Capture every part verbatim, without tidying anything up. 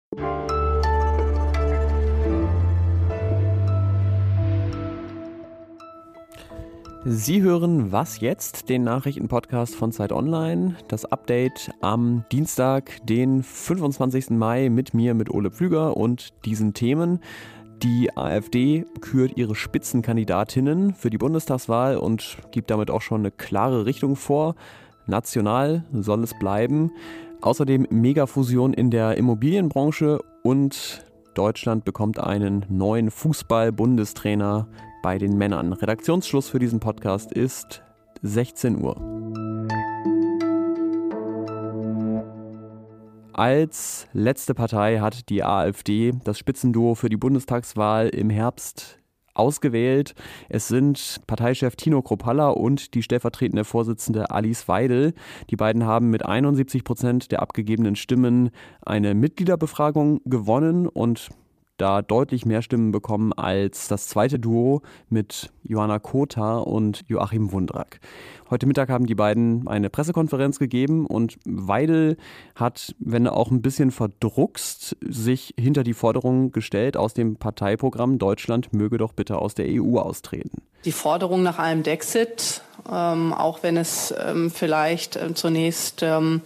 Sie hören Was jetzt? Den Nachrichtenpodcast von Zeit Online. Das Update am Dienstag, den fünfundzwanzigsten Mai mit mir, mit Ole Pflüger und diesen Themen. Die AfD kürt ihre Spitzenkandidatinnen für die Bundestagswahl und gibt damit auch schon eine klare Richtung vor. National soll es bleiben. Außerdem Megafusion in der Immobilienbranche und Deutschland bekommt einen neuen Fußball-Bundestrainer bei den Männern. Redaktionsschluss für diesen Podcast ist sechzehn Uhr. Als letzte Partei hat die AfD das Spitzenduo für die Bundestagswahl im Herbst ausgewählt. Es sind Parteichef Tino Kruppalla und die stellvertretende Vorsitzende Alice Weidel. Die beiden haben mit einundsiebzig Prozent der abgegebenen Stimmen eine Mitgliederbefragung gewonnen und da deutlich mehr Stimmen bekommen als das zweite Duo mit Johanna Kota und Joachim Wundrack. Heute Mittag haben die beiden eine Pressekonferenz gegeben und Weidel hat, wenn auch ein bisschen verdruckst, sich hinter die Forderung gestellt aus dem Parteiprogramm Deutschland möge doch bitte aus der E U austreten. Die Forderung nach einem Dexit, ähm, auch wenn es ähm, vielleicht äh, zunächst ähm,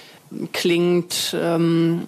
klingt, ähm,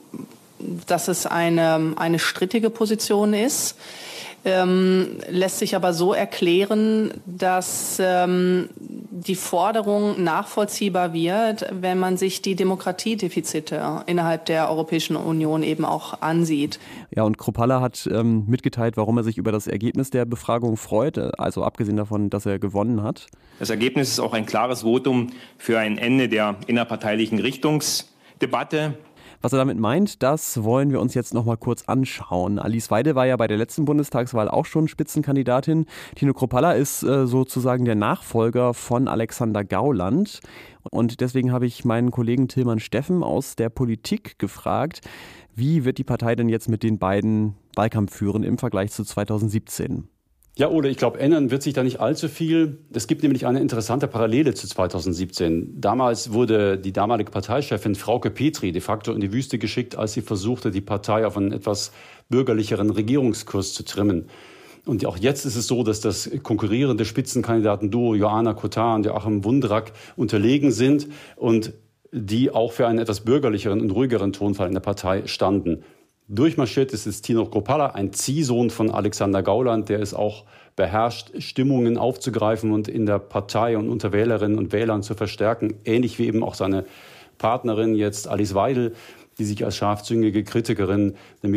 dass es eine, eine strittige Position ist, ähm, lässt sich aber so erklären, dass ähm, die Forderung nachvollziehbar wird, wenn man sich die Demokratiedefizite innerhalb der Europäischen Union eben auch ansieht. Ja, und Kruppalla hat ähm, mitgeteilt, warum er sich über das Ergebnis der Befragung freut, also abgesehen davon, dass er gewonnen hat. Das Ergebnis ist auch ein klares Votum für ein Ende der innerparteilichen Richtungsdebatte. Was er damit meint, das wollen wir uns jetzt noch mal kurz anschauen. Alice Weidel war ja bei der letzten Bundestagswahl auch schon Spitzenkandidatin. Tino Kruppalla ist äh, sozusagen der Nachfolger von Alexander Gauland. Und deswegen habe ich meinen Kollegen Tilman Steffen aus der Politik gefragt, wie wird die Partei denn jetzt mit den beiden Wahlkampf führen im Vergleich zu zweitausendsiebzehn? Ja, Ole, ich glaube, ändern wird sich da nicht allzu viel. Es gibt nämlich eine interessante Parallele zu zweitausendsiebzehn. Damals wurde die damalige Parteichefin Frauke Petry de facto in die Wüste geschickt, als sie versuchte, die Partei auf einen etwas bürgerlicheren Regierungskurs zu trimmen. Und auch jetzt ist es so, dass das konkurrierende Spitzenkandidaten-Duo Johanna Kota und Joachim Wundrack unterlegen sind und die auch für einen etwas bürgerlicheren und ruhigeren Tonfall in der Partei standen. Durchmarschiert ist es Tino Kruppalla, ein Ziehsohn von Alexander Gauland, der es auch beherrscht, Stimmungen aufzugreifen und in der Partei und unter Wählerinnen und Wählern zu verstärken. Ähnlich wie eben auch seine Partnerin jetzt Alice Weidel, die sich als scharfzüngige Kritikerin der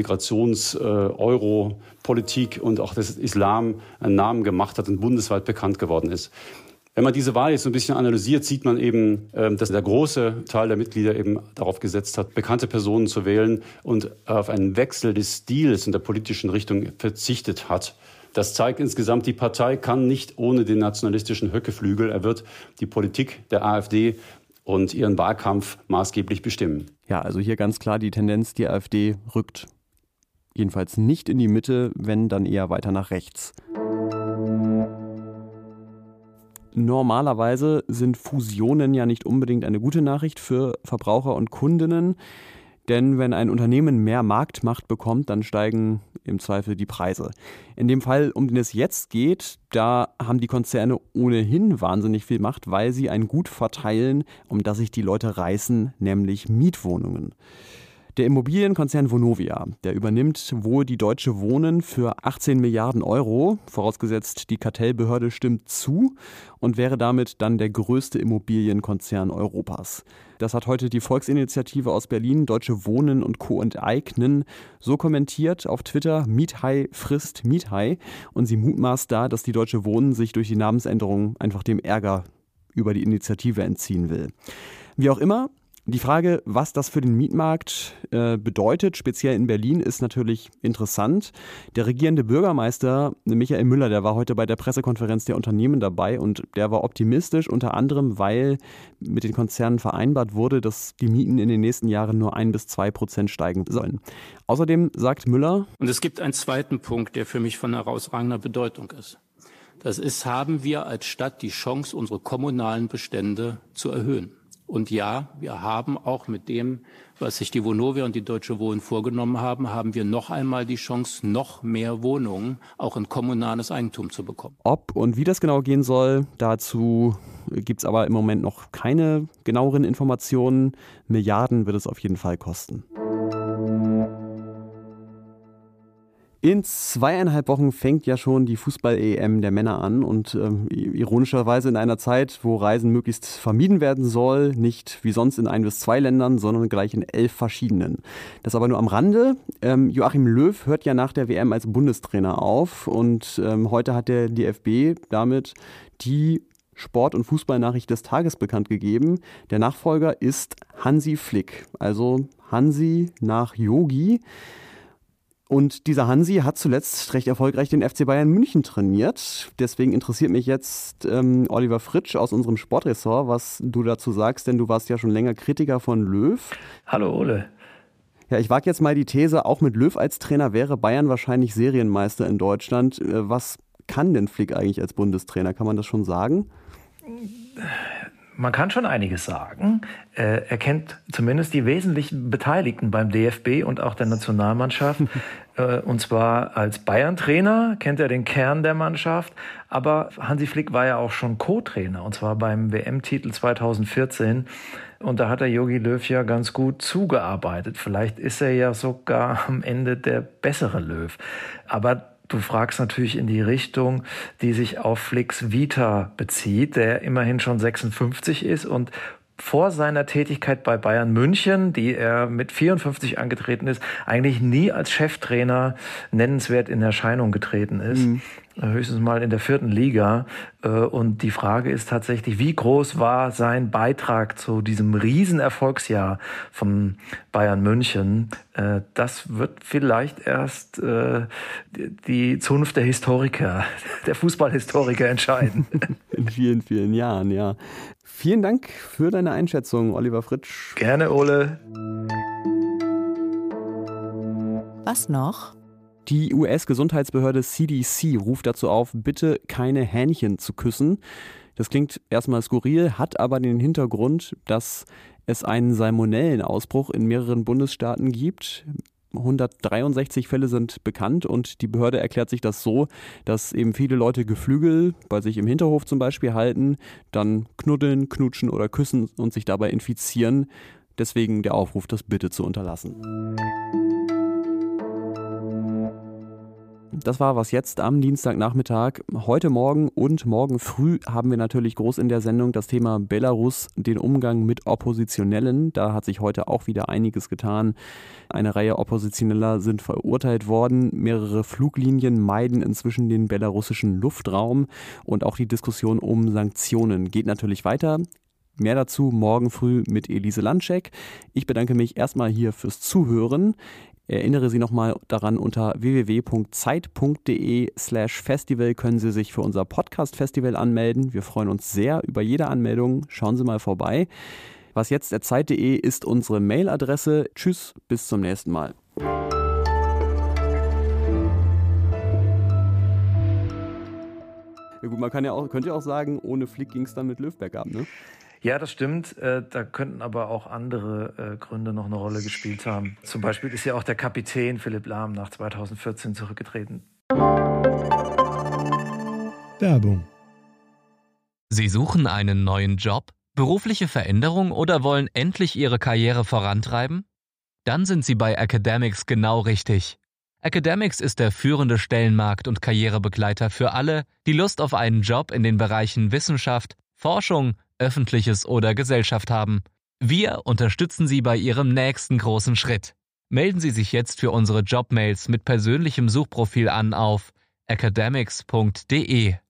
Migrations-Euro-Politik und auch des Islam einen Namen gemacht hat und bundesweit bekannt geworden ist. Wenn man diese Wahl jetzt so ein bisschen analysiert, sieht man eben, dass der große Teil der Mitglieder eben darauf gesetzt hat, bekannte Personen zu wählen und auf einen Wechsel des Stils in der politischen Richtung verzichtet hat. Das zeigt insgesamt, die Partei kann nicht ohne den nationalistischen Höckeflügel. Er wird die Politik der AfD und ihren Wahlkampf maßgeblich bestimmen. Ja, also hier ganz klar die Tendenz, die AfD rückt jedenfalls nicht in die Mitte, wenn dann eher weiter nach rechts. Normalerweise sind Fusionen ja nicht unbedingt eine gute Nachricht für Verbraucher und Kundinnen, denn wenn ein Unternehmen mehr Marktmacht bekommt, dann steigen im Zweifel die Preise. In dem Fall, um den es jetzt geht, da haben die Konzerne ohnehin wahnsinnig viel Macht, weil sie ein Gut verteilen, um das sich die Leute reißen, nämlich Mietwohnungen. Der Immobilienkonzern Vonovia, der übernimmt wohl die Deutsche Wohnen für achtzehn Milliarden Euro, vorausgesetzt die Kartellbehörde stimmt zu und wäre damit dann der größte Immobilienkonzern Europas. Das hat heute die Volksinitiative aus Berlin, Deutsche Wohnen und Co. enteignen, so kommentiert auf Twitter: Miethai frisst Miethai, und sie mutmaßt da, dass die Deutsche Wohnen sich durch die Namensänderung einfach dem Ärger über die Initiative entziehen will. Wie auch immer, die Frage, was das für den Mietmarkt äh, bedeutet, speziell in Berlin, ist natürlich interessant. Der regierende Bürgermeister Michael Müller, der war heute bei der Pressekonferenz der Unternehmen dabei und der war optimistisch, unter anderem, weil mit den Konzernen vereinbart wurde, dass die Mieten in den nächsten Jahren nur ein bis zwei Prozent steigen sollen. Außerdem sagt Müller: Und es gibt einen zweiten Punkt, der für mich von herausragender Bedeutung ist. Das ist, haben wir als Stadt die Chance, unsere kommunalen Bestände zu erhöhen. Und ja, wir haben auch mit dem, was sich die Vonovia und die Deutsche Wohnen vorgenommen haben, haben wir noch einmal die Chance, noch mehr Wohnungen auch in kommunales Eigentum zu bekommen. Ob und wie das genau gehen soll, dazu gibt es aber im Moment noch keine genaueren Informationen. Milliarden wird es auf jeden Fall kosten. In zweieinhalb Wochen fängt ja schon die Fußball-E M der Männer an und ähm, ironischerweise in einer Zeit, wo Reisen möglichst vermieden werden soll, nicht wie sonst in ein bis zwei Ländern, sondern gleich in elf verschiedenen. Das aber nur am Rande. Ähm, Joachim Löw hört ja nach der W M als Bundestrainer auf und ähm, heute hat der D F B damit die Sport- und Fußballnachricht des Tages bekannt gegeben. Der Nachfolger ist Hansi Flick, also Hansi nach Yogi. Und dieser Hansi hat zuletzt recht erfolgreich den F C Bayern München trainiert. Deswegen interessiert mich jetzt ähm, Oliver Fritsch aus unserem Sportressort, was du dazu sagst, denn du warst ja schon länger Kritiker von Löw. Hallo Ole. Ja, ich wage jetzt mal die These, auch mit Löw als Trainer wäre Bayern wahrscheinlich Serienmeister in Deutschland. Was kann denn Flick eigentlich als Bundestrainer? Kann man das schon sagen? Man kann schon einiges sagen. Er kennt zumindest die wesentlichen Beteiligten beim D F B und auch der Nationalmannschaft. Und zwar als Bayern-Trainer kennt er den Kern der Mannschaft. Aber Hansi Flick war ja auch schon Co-Trainer, und zwar beim W M-Titel zweitausendvierzehn. Und da hat der Jogi Löw ja ganz gut zugearbeitet. Vielleicht ist er ja sogar am Ende der bessere Löw. Aber du fragst natürlich in die Richtung, die sich auf Flicks Vita bezieht, der immerhin schon sechsundfünfzig ist und vor seiner Tätigkeit bei Bayern München, die er mit vierundfünfzig angetreten ist, eigentlich nie als Cheftrainer nennenswert in Erscheinung getreten ist. Mhm. Höchstens mal in der vierten Liga. Und die Frage ist tatsächlich, wie groß war sein Beitrag zu diesem Riesenerfolgsjahr von Bayern München? Das wird vielleicht erst die Zunft der Historiker, der Fußballhistoriker entscheiden. In vielen, vielen Jahren, ja. Vielen Dank für deine Einschätzung, Oliver Fritsch. Gerne, Ole. Was noch? Die U S-Gesundheitsbehörde C D C ruft dazu auf, bitte keine Hähnchen zu küssen. Das klingt erstmal skurril, hat aber den Hintergrund, dass es einen Salmonellenausbruch in mehreren Bundesstaaten gibt. hundertdreiundsechzig Fälle sind bekannt und die Behörde erklärt sich das so, dass eben viele Leute Geflügel bei sich im Hinterhof zum Beispiel halten, dann knuddeln, knutschen oder küssen und sich dabei infizieren. Deswegen der Aufruf, das bitte zu unterlassen. Das war was jetzt am Dienstagnachmittag. Heute Morgen und morgen früh haben wir natürlich groß in der Sendung das Thema Belarus, den Umgang mit Oppositionellen. Da hat sich heute auch wieder einiges getan. Eine Reihe Oppositioneller sind verurteilt worden. Mehrere Fluglinien meiden inzwischen den belarussischen Luftraum. Und auch die Diskussion um Sanktionen geht natürlich weiter. Mehr dazu morgen früh mit Elise Landschek. Ich bedanke mich erstmal hier fürs Zuhören. Erinnere Sie nochmal daran, unter w w w punkt zeit punkt d e slash festival können Sie sich für unser Podcast-Festival anmelden. Wir freuen uns sehr über jede Anmeldung. Schauen Sie mal vorbei. Was jetzt at zeit punkt d e ist unsere Mailadresse. Tschüss, bis zum nächsten Mal. Ja gut, man kann ja auch, könnte ja auch sagen, ohne Flick ging es dann mit Löw bergab, ne? Ja, das stimmt. Da könnten aber auch andere Gründe noch eine Rolle gespielt haben. Zum Beispiel ist ja auch der Kapitän Philipp Lahm nach zweitausendvierzehn zurückgetreten. Werbung. Sie suchen einen neuen Job, berufliche Veränderung oder wollen endlich Ihre Karriere vorantreiben? Dann sind Sie bei Academics genau richtig. Academics ist der führende Stellenmarkt- und Karrierebegleiter für alle, die Lust auf einen Job in den Bereichen Wissenschaft, Forschung, Öffentliches oder Gesellschaft haben. Wir unterstützen Sie bei Ihrem nächsten großen Schritt. Melden Sie sich jetzt für unsere Jobmails mit persönlichem Suchprofil an auf academics punkt d e.